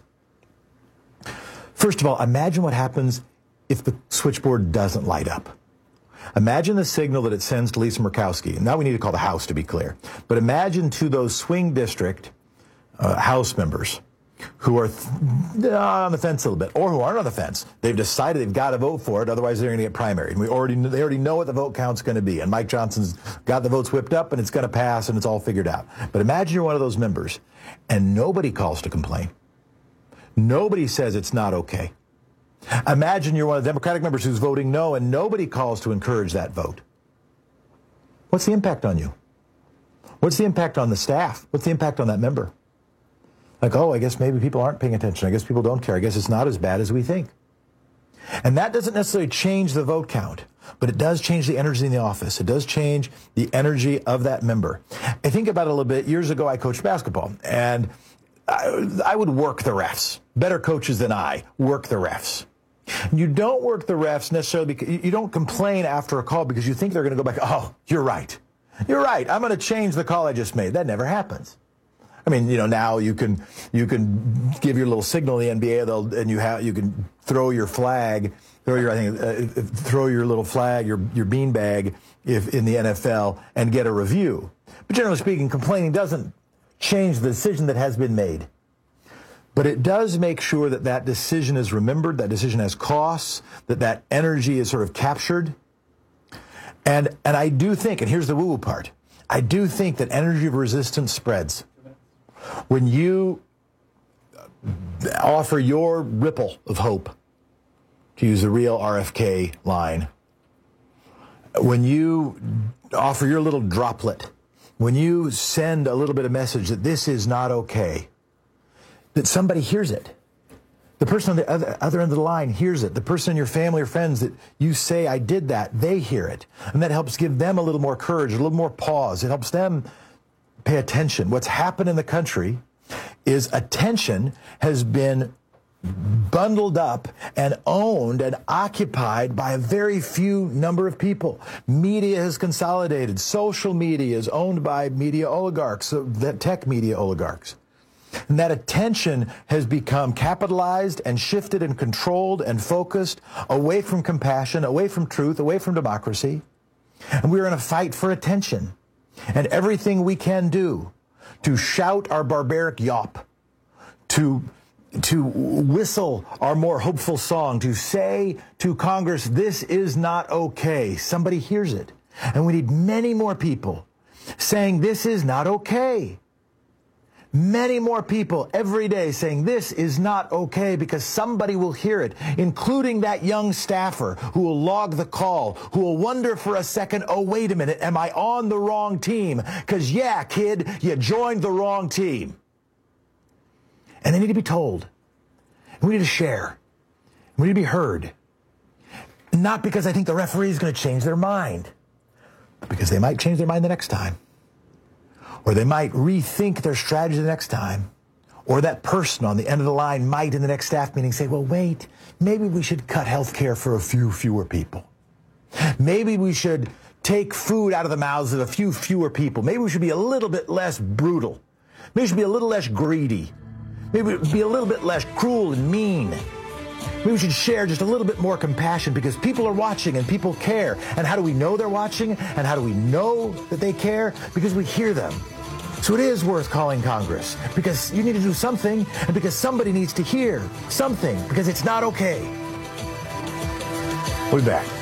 First of all, imagine what happens if the switchboard doesn't light up. Imagine the signal that it sends to Lisa Murkowski. Now we need to call the House, to be clear. But imagine to those swing district House members who are on the fence a little bit, or who aren't on the fence. They've decided they've got to vote for it, otherwise they're going to get primaried. And they already know what the vote count's going to be. And Mike Johnson's got the votes whipped up, and it's going to pass, and it's all figured out. But imagine you're one of those members, and nobody calls to complain. Nobody says it's not okay. Imagine you're one of the Democratic members who's voting no, and nobody calls to encourage that vote. What's the impact on you? What's the impact on the staff? What's the impact on that member? Like, oh, I guess maybe people aren't paying attention. I guess people don't care. I guess it's not as bad as we think. And that doesn't necessarily change the vote count, but it does change the energy in the office. It does change the energy of that member. I think about it a little bit. Years ago, I coached basketball, and I would work the refs. Better coaches than I work the refs. You don't work the refs necessarily because you don't complain after a call because you think they're going to go back, oh, you're right. You're right. I'm going to change the call I just made. That never happens. I mean, now you can give your little signal in the NBA, and you can throw your flag, throw your little flag, your beanbag if in the NFL, and get a review. But generally speaking, complaining doesn't change the decision that has been made. But it does make sure that that decision is remembered, that decision has costs, that energy is sort of captured. And I do think, and here's the woo-woo part, I do think that energy of resistance spreads. When you offer your ripple of hope, to use the real RFK line, when you offer your little droplet, when you send a little bit of message that this is not okay, that somebody hears it. The person on the other end of the line hears it. The person in your family or friends that you say, I did that, they hear it. And that helps give them a little more courage, a little more pause. It helps them pay attention. What's happened in the country is attention has been bundled up and owned and occupied by a very few number of people. Media has consolidated. Social media is owned by media oligarchs, the tech media oligarchs. And that attention has become capitalized and shifted and controlled and focused away from compassion, away from truth, away from democracy. And we're in a fight for attention. And everything we can do to shout our barbaric yawp, to whistle our more hopeful song, to say to Congress, this is not okay. Somebody hears it. And we need many more people saying this is not okay. Many more people every day saying this is not okay because somebody will hear it, including that young staffer who will log the call, who will wonder for a second, oh, wait a minute, am I on the wrong team? Because, yeah, kid, you joined the wrong team. And they need to be told. We need to share. We need to be heard. Not because I think the referee is going to change their mind, but because they might change their mind the next time. Or they might rethink their strategy the next time. Or that person on the end of the line might in the next staff meeting say, well, wait, maybe we should cut health care for a few fewer people. Maybe we should take food out of the mouths of a few fewer people. Maybe we should be a little bit less brutal. Maybe we should be a little less greedy. Maybe we should be a little bit less cruel and mean. Maybe we should share just a little bit more compassion because people are watching and people care. And how do we know they're watching? And how do we know that they care? Because we hear them. So it is worth calling Congress because you need to do something and because somebody needs to hear something because it's not okay. We'll be back.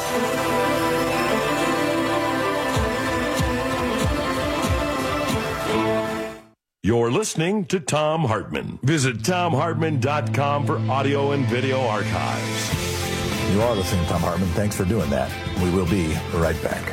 You're listening to Thom Hartmann. Visit ThomHartmann.com for audio and video archives. You are listening to Thom Hartmann. Thanks for doing that. We will be right back.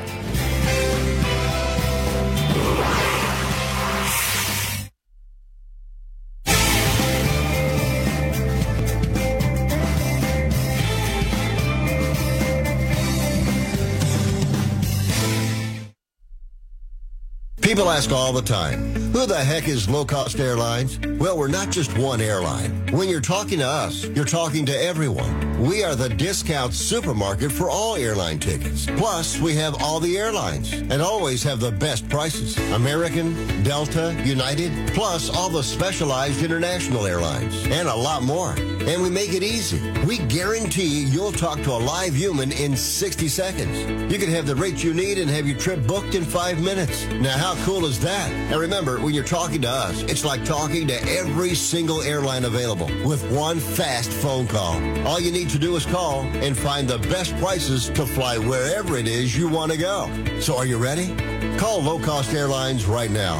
People ask all the time, who the heck is Low Cost Airlines? Well, we're not just one airline. When you're talking to us, you're talking to everyone. We are the discount supermarket for all airline tickets. Plus, we have all the airlines and always have the best prices. American, Delta, United, plus all the specialized international airlines and a lot more. And we make it easy. We guarantee you'll talk to a live human in 60 seconds. You can have the rate you need and have your trip booked in 5 minutes. Now, how cool is that? And remember, when you're talking to us, it's like talking to every single airline available with one fast phone call. All you need to do is call and find the best prices to fly wherever it is you want to go. So are you ready? Call Low Cost Airlines right now.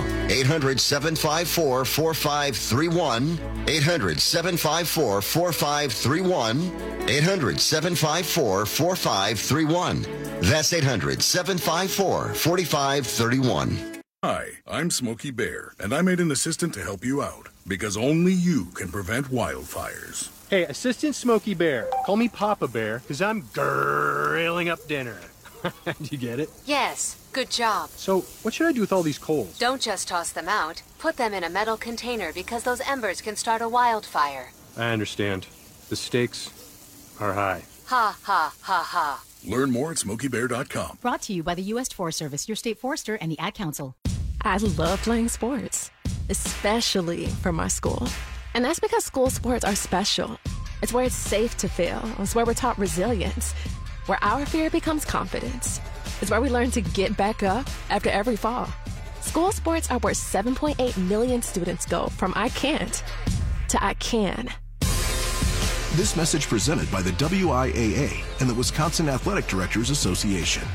800-754-4531. 800-754-4531. 800-754-4531. That's 800-754-4531. Hi, I'm Smokey Bear, and I made an assistant to help you out, because only you can prevent wildfires. Hey, Assistant Smokey Bear. Call me Papa Bear, because I'm grilling up dinner. Do you get it? Yes, good job. So, what should I do with all these coals? Don't just toss them out. Put them in a metal container because those embers can start a wildfire. I understand. The stakes are high. Ha, ha, ha, ha. Learn more at SmokeyBear.com. Brought to you by the U.S. Forest Service, your state forester, and the Ad Council. I love playing sports, especially for my school. And that's because school sports are special. It's where it's safe to fail. It's where we're taught resilience, where our fear becomes confidence. It's where we learn to get back up after every fall. School sports are where 7.8 million students go from I can't to I can. This message presented by the WIAA and the Wisconsin Athletic Directors Association.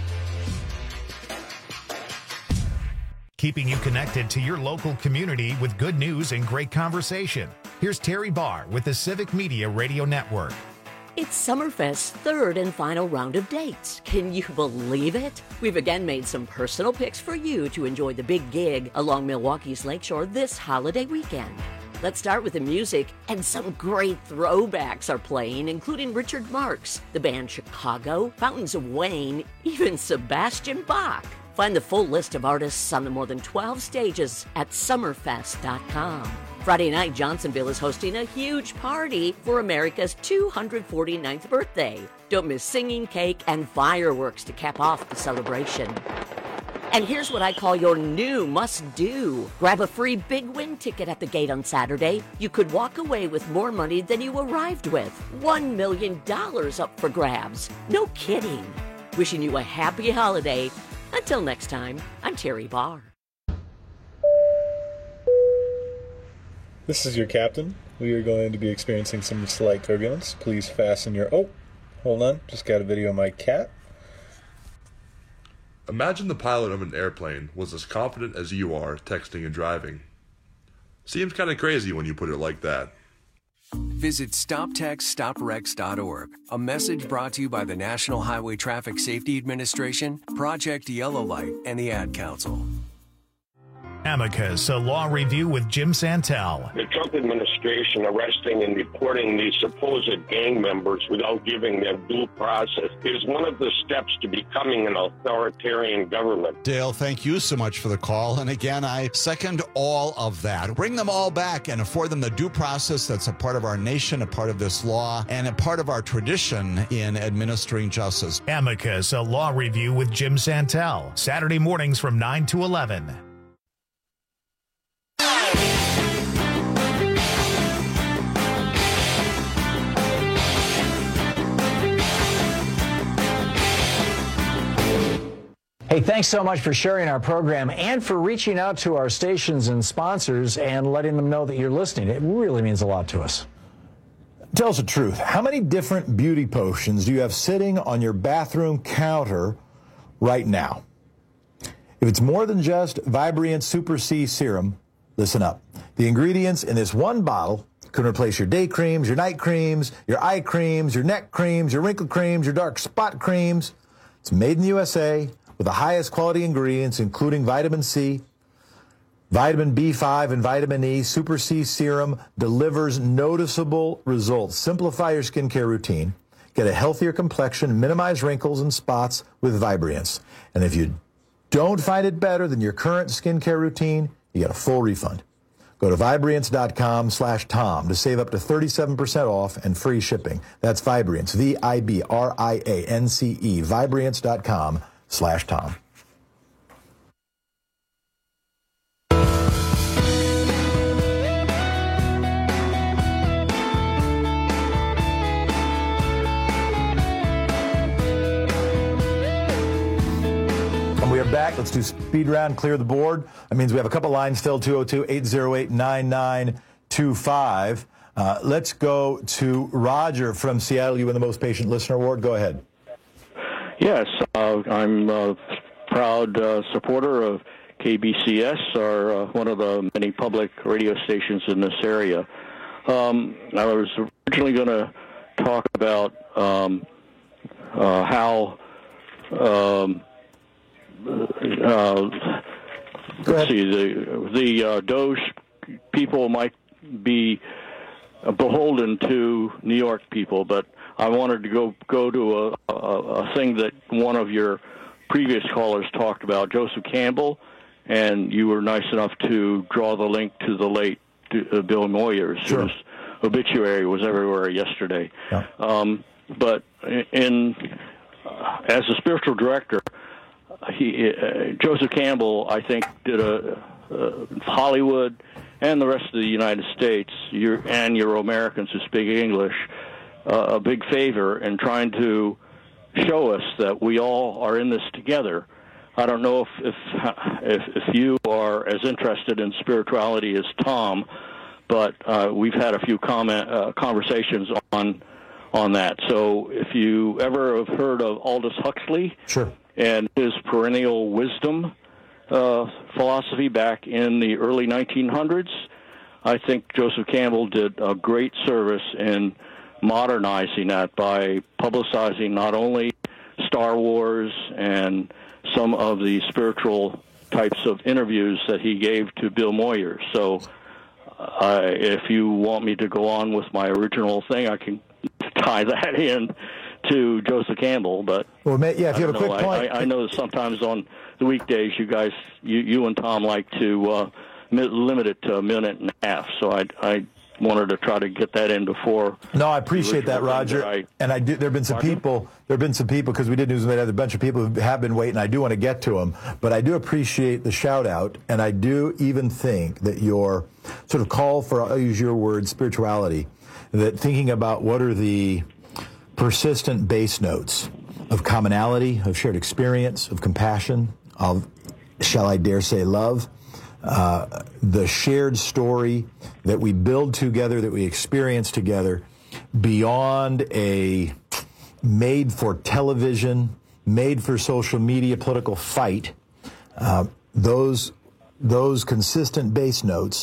Keeping you connected to your local community with good news and great conversation. Here's Terry Barr with the Civic Media Radio Network. It's Summerfest's third and final round of dates. Can you believe it? We've again made some personal picks for you to enjoy the big gig along Milwaukee's Lakeshore this holiday weekend. Let's start with the music, and some great throwbacks are playing, including Richard Marx, the band Chicago, Fountains of Wayne, even Sebastian Bach. Find the full list of artists on the more than 12 stages at summerfest.com. Friday night, Johnsonville is hosting a huge party for America's 249th birthday. Don't miss singing, cake, and fireworks to cap off the celebration. And here's what I call your new must-do. Grab a free Big Win ticket at the gate on Saturday. You could walk away with more money than you arrived with. $1 million up for grabs. No kidding. Wishing you a happy holiday. Until next time, I'm Terry Barr. This is your captain. We are going to be experiencing some slight turbulence. Please fasten your... Oh, hold on. Just got a video of my cat. Imagine the pilot of an airplane was as confident as you are texting and driving. Seems kind of crazy when you put it like that. Visit StopTextStopWrecks.org. A message brought to you by the National Highway Traffic Safety Administration, Project Yellow Light, and the Ad Council. Amicus, a law review with Jim Santel. The Trump administration arresting and deporting these supposed gang members without giving them due process is one of the steps to becoming an authoritarian government. Dale, thank you so much for the call. And again, I second all of that. Bring them all back and afford them the due process that's a part of our nation, a part of this law, and a part of our tradition in administering justice. Amicus, a law review with Jim Santel. Saturday mornings from 9 to 11. Hey, thanks so much for sharing our program and for reaching out to our stations and sponsors and letting them know that you're listening. It really means a lot to us. Tell us the truth. How many different beauty potions do you have sitting on your bathroom counter right now? If it's more than just Vibrient Super C Serum, listen up. The ingredients in this one bottle can replace your day creams, your night creams, your eye creams, your neck creams, your wrinkle creams, your dark spot creams. It's made in the USA with the highest quality ingredients, including vitamin C, vitamin B5, and vitamin E. Super C Serum delivers noticeable results. Simplify your skincare routine. Get a healthier complexion, minimize wrinkles and spots with Vibriance. And if you don't find it better than your current skincare routine, you get a full refund. Go to Vibriance.com/Tom to save up to 37% off and free shipping. That's Vibriance, Vibriance, Vibriance.com/Tom. And we are back. Let's do speed round, clear the board. That means we have a couple lines still, 202-808-9925. Let's go to Roger from Seattle. You win the most patient listener award. Go ahead. Yes, I'm a proud supporter of KBCS, or one of the many public radio stations in this area. I was originally going to talk about how the Doge people might be beholden to New York people, but I wanted to go to a thing that one of your previous callers talked about, Joseph Campbell, and you were nice enough to draw the link to the late Bill Moyers, sure, whose obituary was everywhere yesterday. Yeah. But as a spiritual director, Joseph Campbell, I think, did Hollywood and the rest of the United States, Euro-Americans who speak English, a big favor in trying to show us that we all are in this together. I don't know if you are as interested in spirituality as Tom, but we've had a few conversations on that. So if you ever have heard of Aldous Huxley, sure, and his perennial wisdom philosophy back in the early 1900s, I think Joseph Campbell did a great service in modernizing that by publicizing not only Star Wars and some of the spiritual types of interviews that he gave to Bill Moyers. So if you want me to go on with my original thing, I can tie that in to Joseph Campbell. But well, yeah, if you have a quick point. I know that sometimes on the weekdays you guys, you and Tom like to limit it to a minute and a half. So I wanted to try to get that in before. No, I appreciate that, Roger. And I do. There have been some people, because we did news, we had a bunch of people who have been waiting. I do want to get to them, but I do appreciate the shout out, and I do even think that your sort of call for, I'll use your word, spirituality, that thinking about what are the persistent base notes of commonality, of shared experience, of compassion, of, shall I dare say, love, the shared story that we build together, that we experience together, beyond a made-for-television, made-for-social media political fight. Those consistent base notes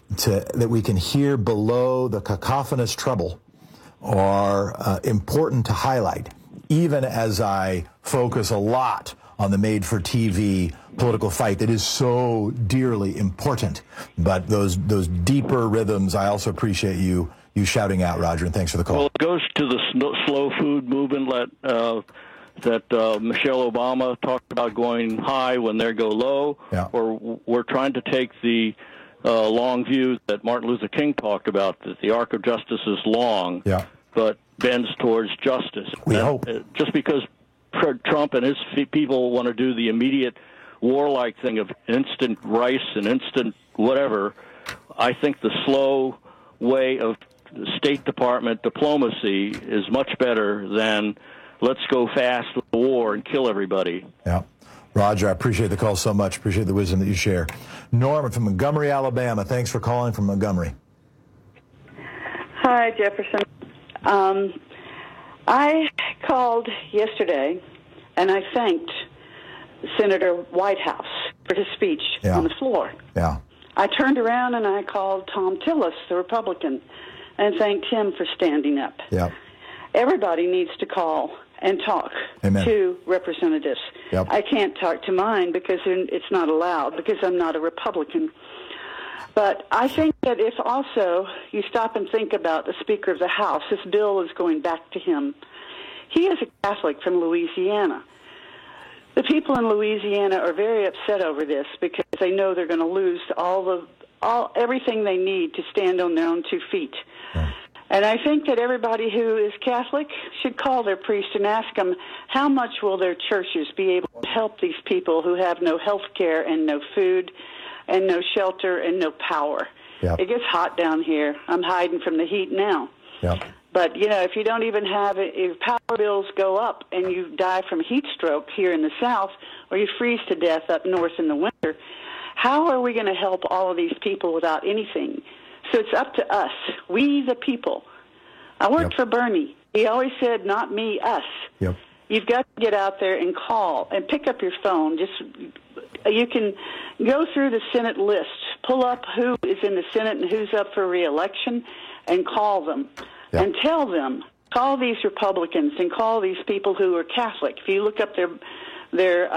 that we can hear below the cacophonous treble are important to highlight, even as I focus a lot on the made-for-TV political fight that is so dearly important. But those deeper rhythms, I also appreciate you shouting out, Roger, and thanks for the call. Well, it goes to the slow food movement that Michelle Obama talked about going high when they go low, or we're trying to take the long view that Martin Luther King talked about, that the arc of justice is long, but bends towards justice. We hope. Just because Trump and his people want to do the immediate warlike thing of instant rice and instant whatever, I think the slow way of State Department diplomacy is much better than let's go fast with the war and kill everybody. Yeah. Roger, I appreciate the call so much. Appreciate the wisdom that you share. Norman from Montgomery, Alabama. Thanks for calling from Montgomery. Hi, Jefferson. I called yesterday, and I thanked Senator Whitehouse for his speech on the floor. Yeah. I turned around and I called Tom Tillis, the Republican, and thanked him for standing up. Yeah. Everybody needs to call and talk to representatives. Yep. I can't talk to mine because it's not allowed, because I'm not a Republican. But I think that if also you stop and think about the Speaker of the House, this bill is going back to him. He is a Catholic from Louisiana. The people in Louisiana are very upset over this because they know they're going to lose everything they need to stand on their own 2 feet. Yeah. And I think that everybody who is Catholic should call their priest and ask them how much will their churches be able to help these people who have no health care and no food and no shelter and no power. Yep. It gets hot down here. I'm hiding from the heat now. Yep. But, if you don't even have it, if power bills go up and you die from heat stroke here in the South, or you freeze to death up north in the winter, how are we going to help all of these people without anything? So it's up to us, we the people. I worked for Bernie. He always said, not me, us. Yep. You've got to get out there and call and pick up your phone. You can go through the Senate list, pull up who is in the Senate and who's up for re-election, and call them. Yep. And tell them, call these Republicans and call these people who are Catholic. If you look up their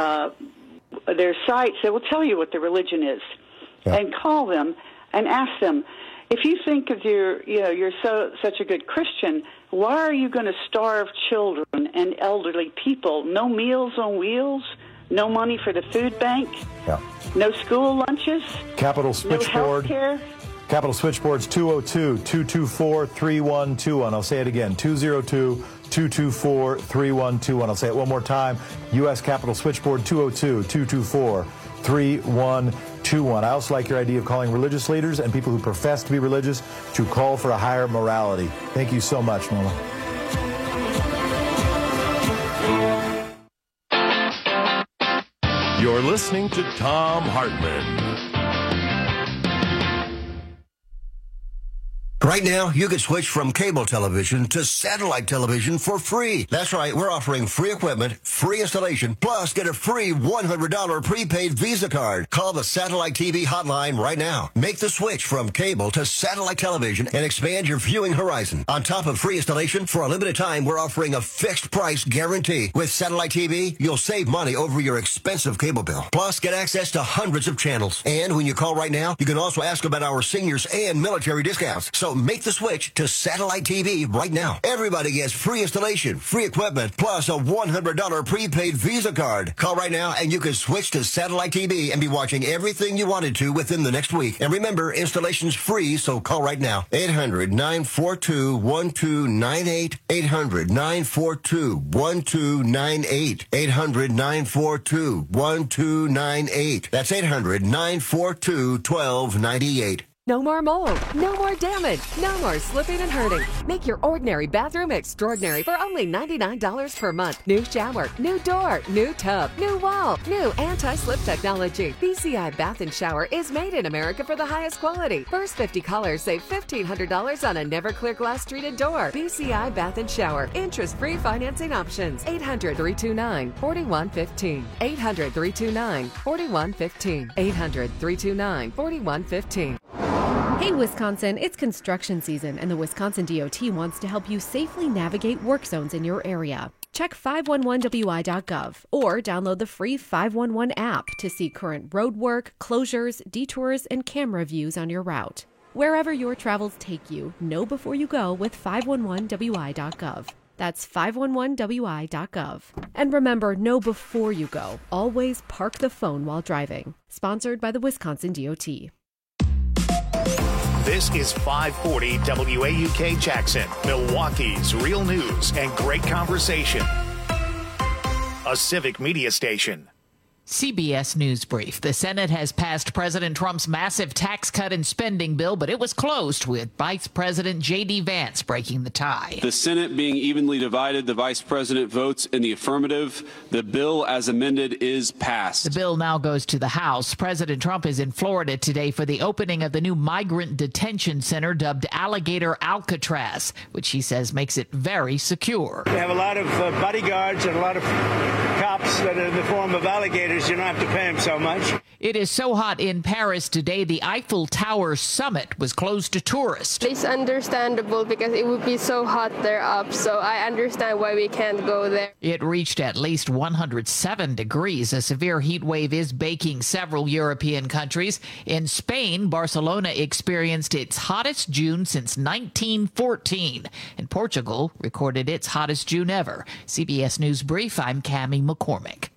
sites, they will tell you what their religion is. Yep. And call them and ask them, if you think that you're such a good Christian, why are you going to starve children and elderly people? No Meals on Wheels, no money for the food bank, no school lunches, Capital Switchboard. No health care. Capital Switchboard's 202-224-3121. I'll say it again, 202-224-3121. I'll say it one more time. U.S. Capital Switchboard, 202-224-3121. I also like your idea of calling religious leaders and people who profess to be religious to call for a higher morality. Thank you so much, Norma. You're listening to Thom Hartmann. Right now, you can switch from cable television to satellite television for free. That's right, we're offering free equipment, free installation, plus get a free $100 prepaid Visa card. Call the Satellite TV hotline right now. Make the switch from cable to satellite television and expand your viewing horizon. On top of free installation, for a limited time, we're offering a fixed price guarantee. With Satellite TV, you'll save money over your expensive cable bill. Plus, get access to hundreds of channels. And when you call right now, you can also ask about our seniors and military discounts. So make the switch to Satellite TV right now. Everybody gets free installation, free equipment, plus a $100 prepaid Visa card. Call right now and you can switch to Satellite TV and be watching everything you wanted to within the next week. And remember, installation's free, so call right now. 800-942-1298. 800-942-1298. 800-942-1298. That's 800-942-1298. No more mold, no more damage, no more slipping and hurting. Make your ordinary bathroom extraordinary for only $99 per month. New shower, new door, new tub, new wall, new anti-slip technology. BCI Bath & Shower is made in America for the highest quality. First 50 callers save $1,500 on a never clear glass treated door. BCI Bath & Shower. Interest-free financing options. 800-329-4115. 800-329-4115. 800-329-4115. Hey, Wisconsin, it's construction season, and the Wisconsin DOT wants to help you safely navigate work zones in your area. Check 511wi.gov or download the free 511 app to see current road work, closures, detours, and camera views on your route. Wherever your travels take you, know before you go with 511wi.gov. That's 511wi.gov. And remember, know before you go. Always park the phone while driving. Sponsored by the Wisconsin DOT. This is 540 WAUK Jackson, Milwaukee's real news and great conversation. A civic media station. CBS News Brief. The Senate has passed President Trump's massive tax cut and spending bill, but it was closed with Vice President J.D. Vance breaking the tie. The Senate being evenly divided, the Vice President votes in the affirmative. The bill as amended is passed. The bill now goes to the House. President Trump is in Florida today for the opening of the new migrant detention center dubbed Alligator Alcatraz, which he says makes it very secure. We have a lot of bodyguards and a lot of cops that are in the form of alligators. You don't have to pay them so much. It is so hot in Paris today, the Eiffel Tower summit was closed to tourists. It's understandable because it would be so hot there up, so I understand why we can't go there. It reached at least 107 degrees. A severe heat wave is baking several European countries. In Spain, Barcelona experienced its hottest June since 1914. And Portugal recorded its hottest June ever. CBS News Brief, I'm Cammie McCormick.